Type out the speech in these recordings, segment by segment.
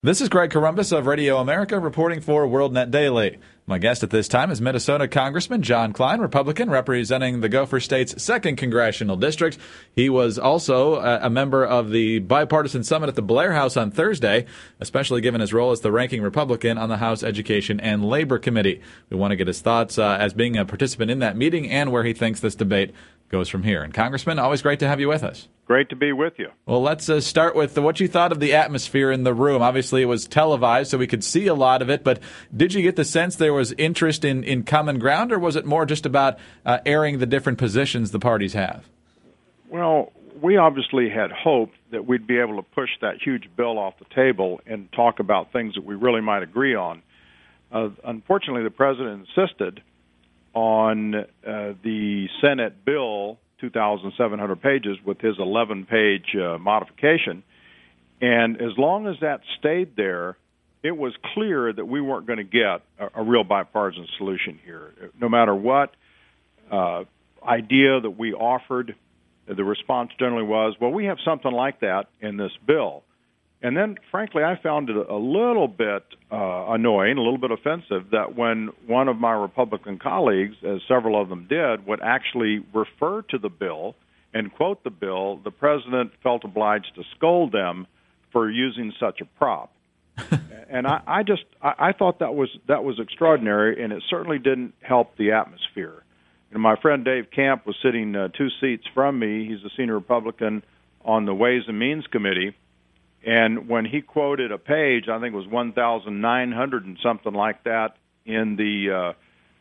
This is Greg Corombos of Radio America reporting for WorldNet Daily. My guest at this time is Minnesota Congressman John Kline, Republican, representing the Gopher State's 2nd Congressional District. He was also a member of the bipartisan summit at the Blair House on Thursday, especially given his role as the ranking Republican on the House Education and Labor Committee. We want to get his thoughts as being a participant in that meeting and where he thinks this debate goes from here. And Congressman, always great to have you with us. Great to be with you. Well, let's start with what you thought of the atmosphere in the room. Obviously, it was televised, so we could see a lot of it, but did you get the sense there was interest in common ground, or was it more just about airing the different positions the parties have? Well, we obviously had hoped that we'd be able to push that huge bill off the table and talk about things that we really might agree on. Unfortunately, the president insisted on the Senate bill, 2,700 pages, with his 11-page modification. And as long as that stayed there, it was clear that we weren't going to get a real bipartisan solution here. No matter what idea that we offered, the response generally was, well, we have something like that in this bill. And then, frankly, I found it a little bit annoying, a little bit offensive, that when one of my Republican colleagues, as several of them did, would actually refer to the bill and quote the bill, the president felt obliged to scold them for using such a prop. And I thought that was extraordinary, and it certainly didn't help the atmosphere. And my friend Dave Camp was sitting 2 seats from me. He's a senior Republican on the Ways and Means Committee. And when he quoted a page, I think it was 1,900 and something like that in the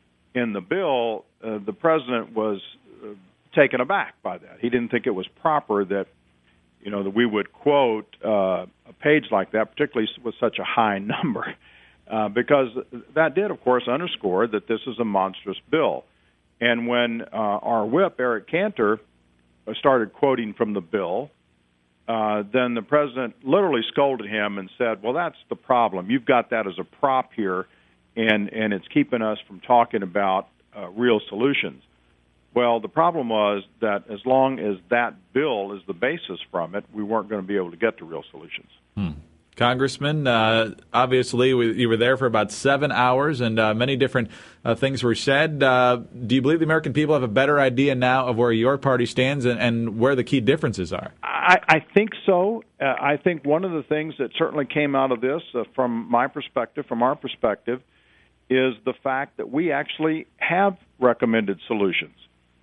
bill, the president was taken aback by that. He didn't think it was proper that that we would quote a page like that, particularly with such a high number, because that did, of course, underscore that this is a monstrous bill. And when our whip, Eric Cantor, started quoting from the bill, then the president literally scolded him and said, well, that's the problem. You've got that as a prop here, and it's keeping us from talking about real solutions. Well, the problem was that as long as that bill is the basis from it, we weren't going to be able to get to real solutions. Congressman, obviously you were there for about 7 hours, and many different things were said. Do you believe the American people have a better idea now of where your party stands and where the key differences are? I think so. I think one of the things that certainly came out of this, from my perspective, from our perspective, is the fact that we actually have recommended solutions.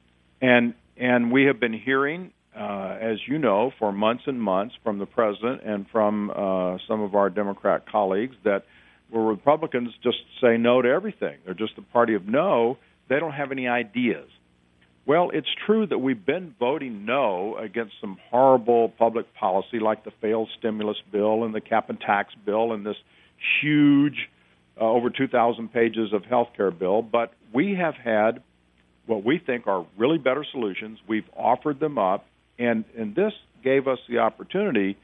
And we have been hearing, as you know, for months and months from the president and from some of our Democrat colleagues that Republicans just say no to everything. They're just the party of no. They don't have any ideas. Well, it's true that we've been voting no against some horrible public policy like the failed stimulus bill and the cap and tax bill and this huge, over 2,000 pages of health care bill. But we have had what we think are really better solutions. We've offered them up, and this gave us the opportunity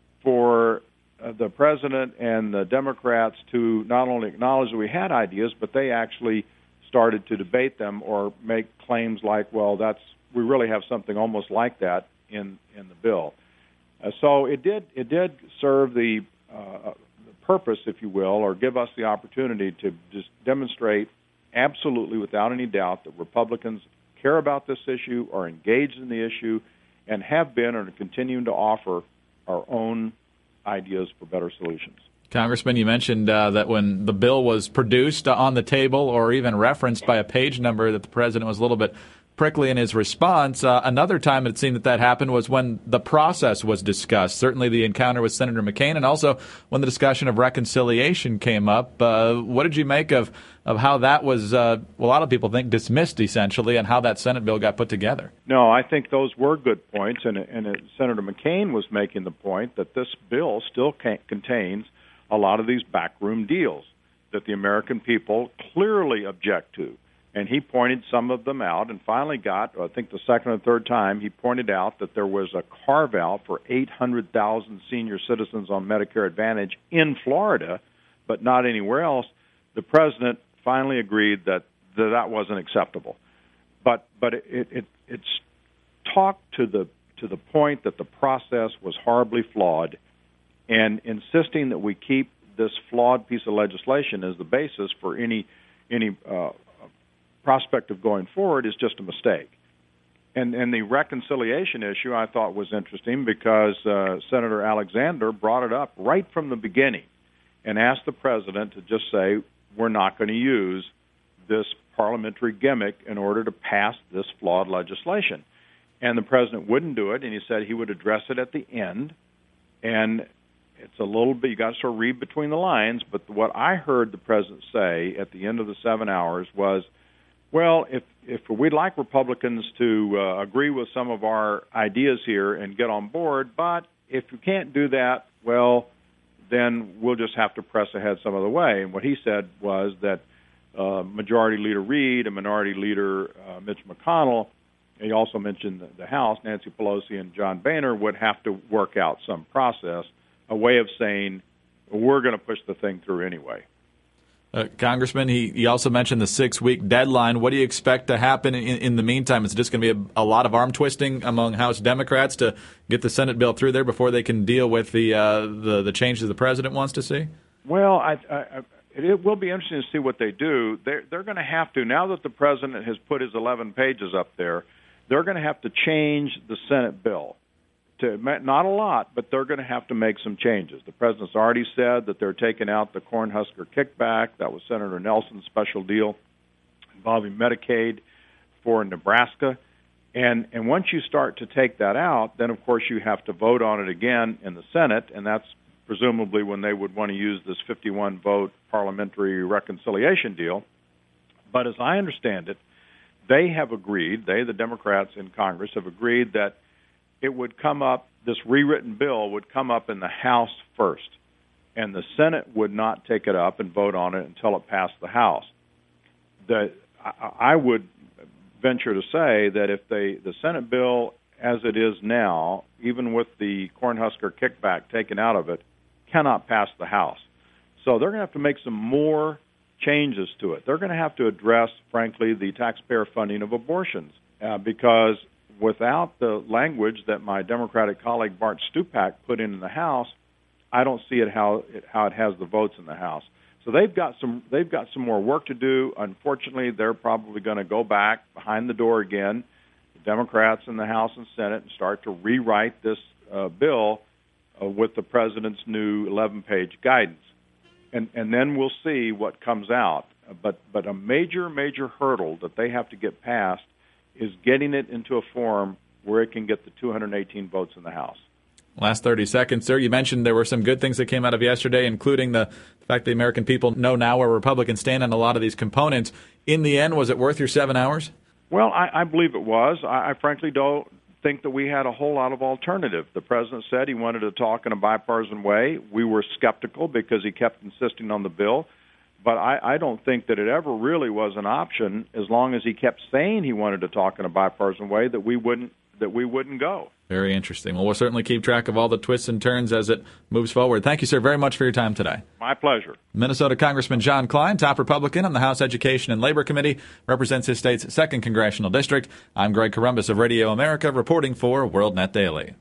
for the president and the Democrats to not only acknowledge that we had ideas, but they actually started to debate them or make claims like, well, we really have something almost like that in the bill. So it did serve the purpose, if you will, or give us the opportunity to just demonstrate absolutely without any doubt that Republicans care about this issue, are engaged in the issue, and have been and are continuing to offer our own ideas for better solutions. Congressman, you mentioned that when the bill was produced on the table or even referenced by a page number that the president was a little bit prickly in his response. Another time it seemed that happened was when the process was discussed. Certainly the encounter with Senator McCain, and also when the discussion of reconciliation came up. What did you make of how that was, a lot of people think, dismissed essentially, and how that Senate bill got put together? No, I think those were good points, and Senator McCain was making the point that this bill still contains a lot of these backroom deals that the American people clearly object to. And he pointed some of them out and finally got, I think the second or third time, he pointed out that there was a carve-out for 800,000 senior citizens on Medicare Advantage in Florida, but not anywhere else. The president finally agreed that wasn't acceptable. But it's talked to the point that the process was horribly flawed. and insisting that we keep this flawed piece of legislation as the basis for any prospect of going forward is just a mistake. And the reconciliation issue I thought was interesting because Senator Alexander brought it up right from the beginning and asked the president to just say, we're not going to use this parliamentary gimmick in order to pass this flawed legislation. And the president wouldn't do it, and he said he would address it at the end. And it's a little bit, you got to sort of read between the lines, but what I heard the president say at the end of the 7 hours was, well, if we'd like Republicans to agree with some of our ideas here and get on board, but if you can't do that, well, then we'll just have to press ahead some other way. And what he said was that Majority Leader Reid and Minority Leader Mitch McConnell, he also mentioned the House, Nancy Pelosi and John Boehner, would have to work out some process, a way of saying, we're going to push the thing through anyway. Congressman, he also mentioned the 6-week deadline. What do you expect to happen in the meantime? Is it just going to be a lot of arm twisting among House Democrats to get the Senate bill through there before they can deal with the changes the president wants to see? Well, it will be interesting to see what they do. They're going to have to, now that the president has put his 11 pages up there, they're going to have to change the Senate bill. Not a lot, but they're going to have to make some changes. The president's already said that they're taking out the Cornhusker kickback. That was Senator Nelson's special deal involving Medicaid for Nebraska. And once you start to take that out, then, of course, you have to vote on it again in the Senate, and that's presumably when they would want to use this 51-vote parliamentary reconciliation deal. But as I understand it, they have agreed, the Democrats in Congress, have agreed that it would come up, this rewritten bill would come up in the House first, and the Senate would not take it up and vote on it until it passed the House. I would venture to say that if the Senate bill as it is now, even with the Cornhusker kickback taken out of it, cannot pass the House. So they're going to have to make some more changes to it. They're going to have to address, frankly, the taxpayer funding of abortions because without the language that my Democratic colleague Bart Stupak put in the House, I don't see it how it has the votes in the House. So they've got some more work to do. Unfortunately, they're probably going to go back behind the door again, the Democrats in the House and Senate, and start to rewrite this bill with the president's new 11-page guidance. And then we'll see what comes out. But a major hurdle that they have to get past is getting it into a form where it can get the 218 votes in the House. Last 30 seconds, sir. You mentioned there were some good things that came out of yesterday, including the fact the American people know now where Republicans stand on a lot of these components. In the end, was it worth your 7 hours? Well, I believe it was. I frankly don't think that we had a whole lot of alternative. The president said he wanted to talk in a bipartisan way. We were skeptical because he kept insisting on the bill. But I don't think that it ever really was an option as long as he kept saying he wanted to talk in a bipartisan way that we wouldn't go. Very interesting. Well, we'll certainly keep track of all the twists and turns as it moves forward. Thank you, sir, very much for your time today. My pleasure. Minnesota Congressman John Klein, top Republican on the House Education and Labor Committee, represents his state's 2nd Congressional District. I'm Greg Corombos of Radio America, reporting for WorldNet Daily.